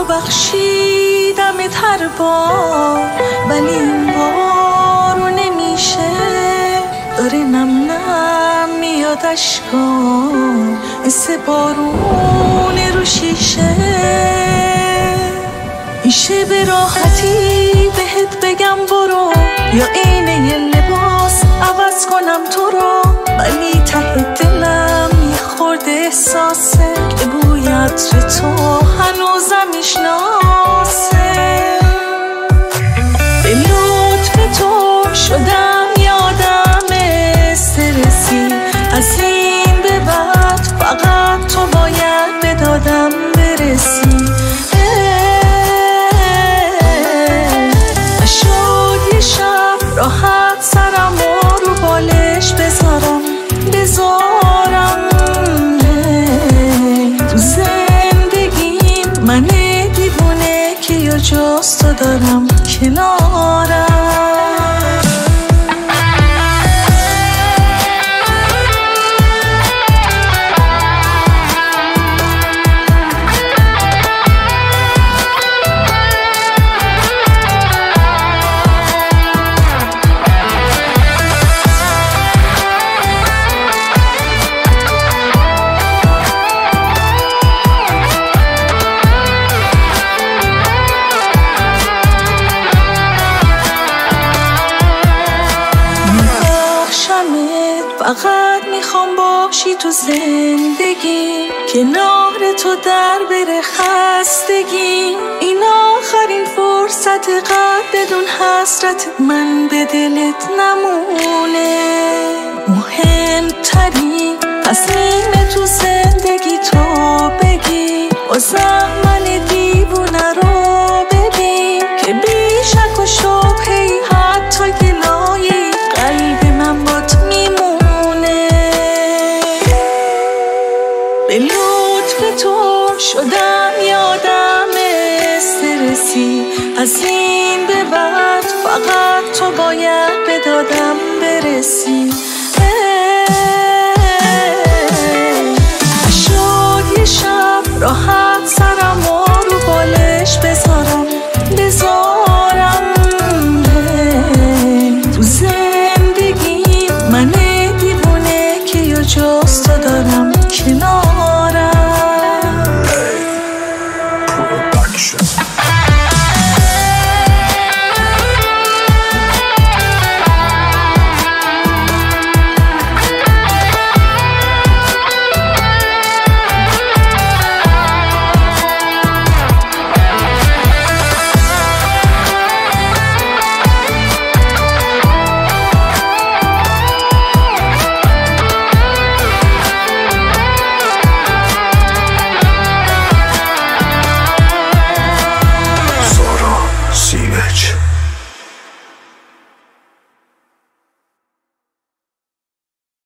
بخشیدمت هر بار، ولی این بار نمیشه. داره نم نم میاد اشکام مثل بارون رو شیشه. میشه به راحتی بهت بگم برو، یا اینه یه لباس عوض کنم تو رو، ولی ته دلم یه خورده احساسه که بوی عطر تو هنوزم میشناسه. به لطف تو شدم یادم استرسی، از این به بعد فقط تو باید به دادم برسی. نشد یه شب راحت سرم رو بالش بذارم تو زندگیم. من دیوونه که یا جز تو دارم کنارم. فقط میخوام باشی تو زندگی، کنار تو در بره خستگی. این آخرین فرصت قد بدون حسرت من به دلت نمونه. مهمترین تصمیم تو زندگی تو بگی، بازم من دیوونه رو ببین که بی شک و شبهی حتی گلایی قلب من بات میمونه. به لطف تو شدم یادم استرسی، از این به بعد فقط تو باید به دادم برسی. شد یه شب راحت